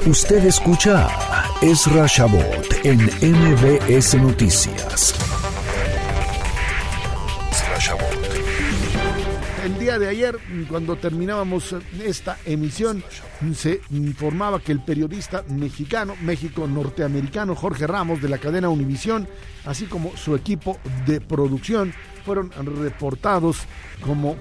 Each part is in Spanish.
Usted escucha a Ezra Shabot en MBS Noticias. Ezra Shabot. El día de ayer, cuando terminábamos esta emisión, se informaba que el periodista México-norteamericano Jorge Ramos, de la cadena Univisión, así como su equipo de producción, fueron reportados como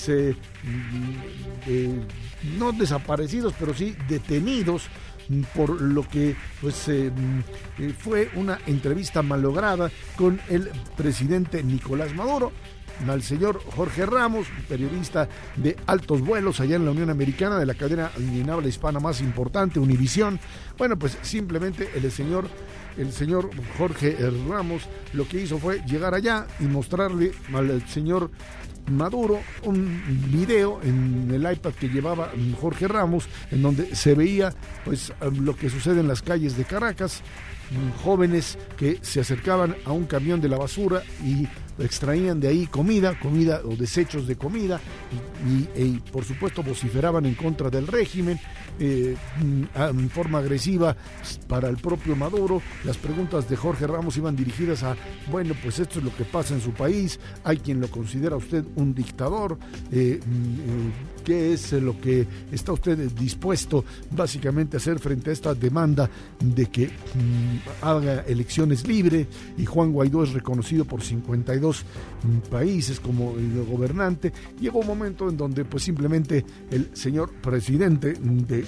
no desaparecidos, pero sí detenidos, por lo que fue una entrevista malograda con el presidente Nicolás Maduro. Al señor Jorge Ramos, periodista de altos vuelos allá en la Unión Americana, de la cadena en habla hispana más importante, Univisión. Bueno, pues simplemente el señor Jorge Ramos lo que hizo fue llegar allá y mostrarle al señor Maduro un video en el iPad que llevaba Jorge Ramos, en donde se veía lo que sucede en las calles de Caracas, jóvenes que se acercaban a un camión de la basura y extraían de ahí comida o desechos de comida y por supuesto vociferaban en contra del régimen en forma agresiva para el propio Maduro. Las preguntas de Jorge Ramos iban dirigidas a, bueno, pues esto es lo que pasa en su país, hay quien lo considera usted un dictador, ¿qué es lo que está usted dispuesto básicamente a hacer frente a esta demanda de que haga elecciones libres? Y Juan Guaidó es reconocido por 52 países como el gobernante. Llegó un momento en donde pues simplemente el señor presidente de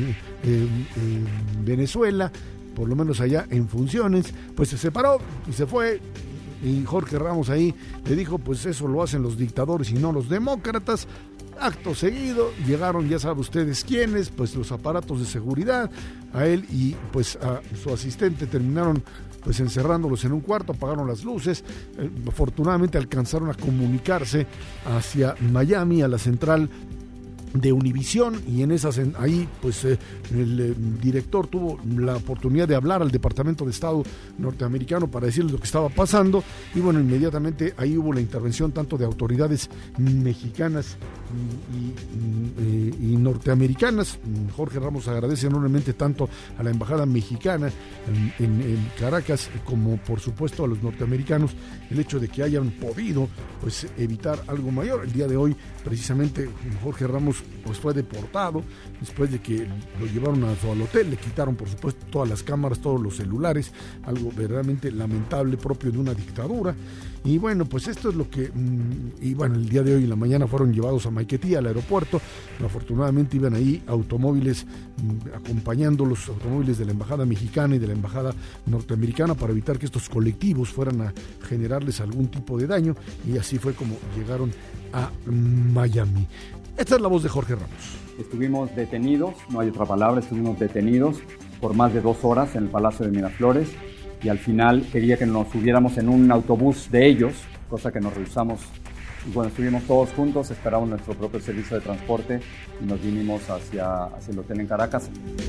Venezuela, por lo menos allá en funciones, pues se separó y se fue. Y Jorge Ramos ahí le dijo, pues eso lo hacen los dictadores y no los demócratas. Acto seguido llegaron, ya saben ustedes quiénes, pues los aparatos de seguridad, a él y pues a su asistente terminaron pues encerrándolos en un cuarto, apagaron las luces. Afortunadamente alcanzaron a comunicarse hacia Miami, a la central de Univisión, y ahí pues el director tuvo la oportunidad de hablar al Departamento de Estado norteamericano para decirles lo que estaba pasando, y bueno, inmediatamente ahí hubo la intervención tanto de autoridades mexicanas y norteamericanas. Jorge Ramos agradece enormemente tanto a la embajada mexicana en Caracas como por supuesto a los norteamericanos el hecho de que hayan podido pues evitar algo mayor. El día de hoy precisamente Jorge Ramos pues fue deportado después de que lo llevaron al hotel, le quitaron por supuesto todas las cámaras, todos los celulares, algo verdaderamente lamentable propio de una dictadura. Y bueno, pues esto es lo que el día de hoy en la mañana fueron llevados a Maiquetía, al aeropuerto. Afortunadamente iban ahí automóviles acompañando los automóviles de la embajada mexicana y de la embajada norteamericana para evitar que estos colectivos fueran a generarles algún tipo de daño, y así fue como llegaron a Miami. Esta es la voz de Jorge Ramos. Estuvimos detenidos, no hay otra palabra, estuvimos detenidos por más de 2 horas en el Palacio de Miraflores, y al final quería que nos subiéramos en un autobús de ellos, cosa que nos rehusamos. Y bueno, estuvimos todos juntos, esperamos nuestro propio servicio de transporte y nos vinimos hacia el hotel en Caracas.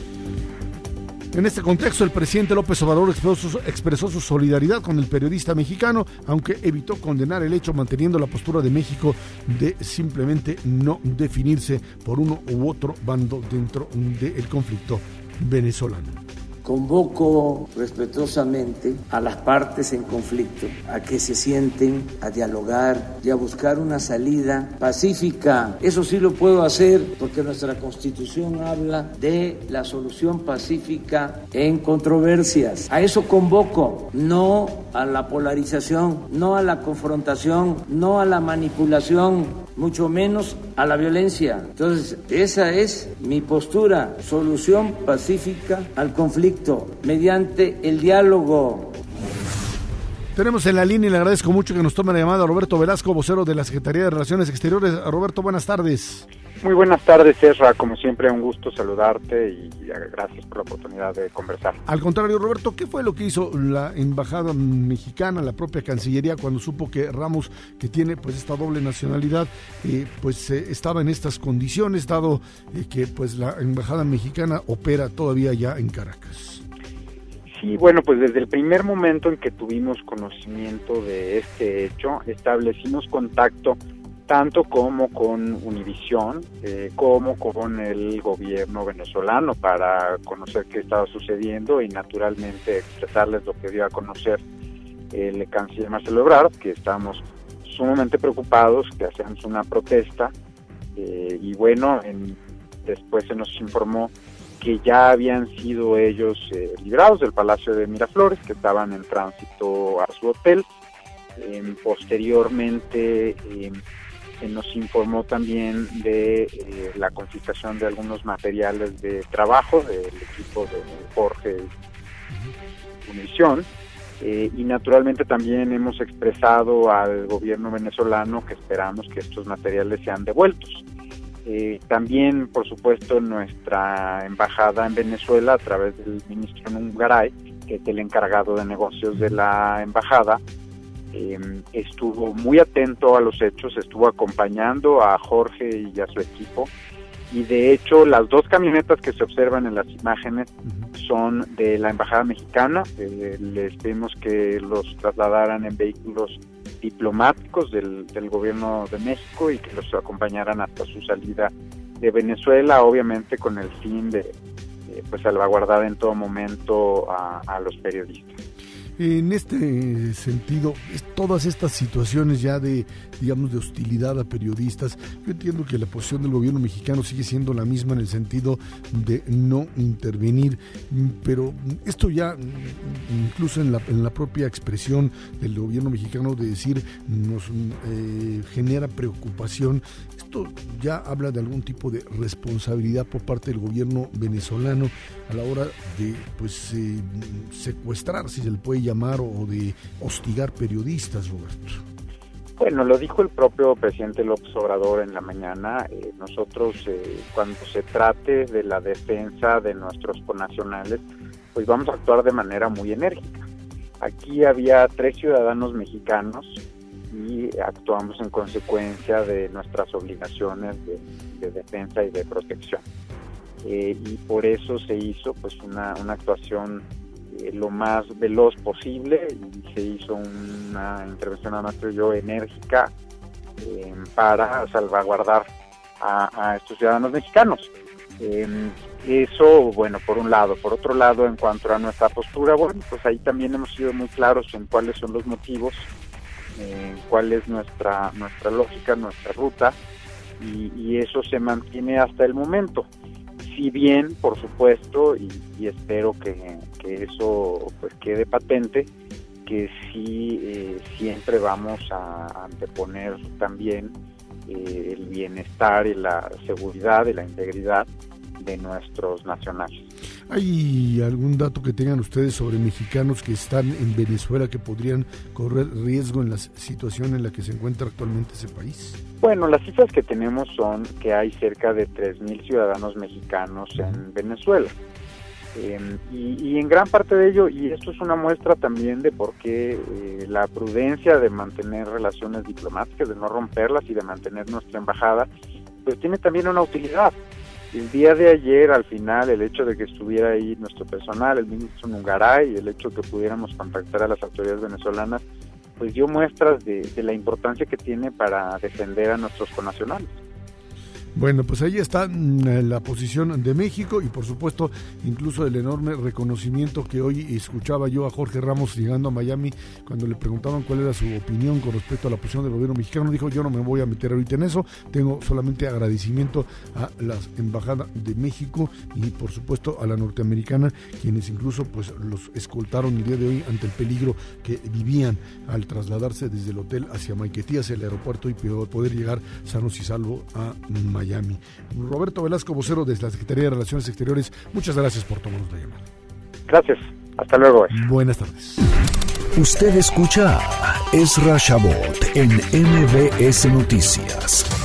En este contexto, el presidente López Obrador expresó su solidaridad con el periodista mexicano, aunque evitó condenar el hecho, manteniendo la postura de México de simplemente no definirse por uno u otro bando dentro del conflicto venezolano. Convoco respetuosamente a las partes en conflicto a que se sienten a dialogar y a buscar una salida pacífica. Eso sí lo puedo hacer porque nuestra Constitución habla de la solución pacífica en controversias. A eso convoco, no a la polarización, no a la confrontación, no a la manipulación, mucho menos a la violencia. Entonces, esa es mi postura: solución pacífica al conflicto mediante el diálogo. Tenemos en la línea, y le agradezco mucho que nos tome la llamada, a Roberto Velasco, vocero de la Secretaría de Relaciones Exteriores. Roberto, buenas tardes. Muy buenas tardes, Ezra. Como siempre, un gusto saludarte y gracias por la oportunidad de conversar. Al contrario, Roberto, ¿qué fue lo que hizo la embajada mexicana, la propia Cancillería, cuando supo que Ramos, que tiene pues esta doble nacionalidad, estaba en estas condiciones, dado que pues la embajada mexicana opera todavía ya en Caracas? Sí, bueno, pues desde el primer momento en que tuvimos conocimiento de este hecho, establecimos contacto tanto como con Univisión, como con el gobierno venezolano, para conocer qué estaba sucediendo y naturalmente expresarles lo que dio a conocer el canciller Marcelo Ebrard, que estamos sumamente preocupados, que hacemos una protesta, y bueno, después se nos informó que ya habían sido ellos liberados del Palacio de Miraflores, que estaban en tránsito a su hotel. Posteriormente se nos informó también de la confiscación de algunos materiales de trabajo del equipo de Jorge Univisión, y naturalmente también hemos expresado al gobierno venezolano que esperamos que estos materiales sean devueltos. También, por supuesto, nuestra embajada en Venezuela, a través del ministro Nungaray, que es el encargado de negocios de la embajada, estuvo muy atento a los hechos, estuvo acompañando a Jorge y a su equipo, y de hecho las dos camionetas que se observan en las imágenes son de la embajada mexicana. Les pedimos que los trasladaran en vehículos diplomáticos del gobierno de México y que los acompañaran hasta su salida de Venezuela, obviamente con el fin de salvaguardar en todo momento a los periodistas. En este sentido, todas estas situaciones ya de hostilidad a periodistas, yo entiendo que la posición del gobierno mexicano sigue siendo la misma en el sentido de no intervenir, pero esto ya, incluso en la propia expresión del gobierno mexicano de decir, nos genera preocupación. Esto ya habla de algún tipo de responsabilidad por parte del gobierno venezolano a la hora de secuestrar, si se le puede llamar, o de hostigar periodistas, Roberto. Bueno, lo dijo el propio presidente López Obrador en la mañana. Nosotros, cuando se trate de la defensa de nuestros connacionales, pues vamos a actuar de manera muy enérgica. Aquí había 3 ciudadanos mexicanos y actuamos en consecuencia de nuestras obligaciones de defensa y de protección. Y por eso se hizo pues una actuación lo más veloz posible, y se hizo una intervención, además creo yo, enérgica, para salvaguardar a estos ciudadanos mexicanos. Eso, bueno, por un lado. Por otro lado, en cuanto a nuestra postura, bueno, pues ahí también hemos sido muy claros en cuáles son los motivos, cuál es nuestra lógica, nuestra ruta, y eso se mantiene hasta el momento. Si bien, por supuesto, y espero que eso pues quede patente, que sí siempre vamos a anteponer también el bienestar y la seguridad y la integridad de nuestros nacionales. ¿Hay algún dato que tengan ustedes sobre mexicanos que están en Venezuela que podrían correr riesgo en la situación en la que se encuentra actualmente ese país? Bueno, las cifras que tenemos son que hay cerca de 3,000 ciudadanos mexicanos en Venezuela. Y en gran parte de ello, y esto es una muestra también de por qué la prudencia de mantener relaciones diplomáticas, de no romperlas y de mantener nuestra embajada, pues tiene también una utilidad. El día de ayer, al final, el hecho de que estuviera ahí nuestro personal, el ministro Nungaray, y el hecho de que pudiéramos contactar a las autoridades venezolanas, pues dio muestras de la importancia que tiene para defender a nuestros connacionales. Bueno, pues ahí está la posición de México y por supuesto incluso el enorme reconocimiento que hoy escuchaba yo a Jorge Ramos llegando a Miami cuando le preguntaban cuál era su opinión con respecto a la posición del gobierno mexicano. Dijo: yo no me voy a meter ahorita en eso, tengo solamente agradecimiento a la Embajada de México y por supuesto a la norteamericana, quienes incluso pues los escoltaron el día de hoy ante el peligro que vivían al trasladarse desde el hotel hacia Maiquetía, hacia el aeropuerto, y poder llegar sanos y salvos a Miami. Roberto Velasco, vocero de la Secretaría de Relaciones Exteriores, muchas gracias por tomarnos la llamada. Gracias, hasta luego. Buenas tardes. Usted escucha a Ezra Shabot en MBS Noticias.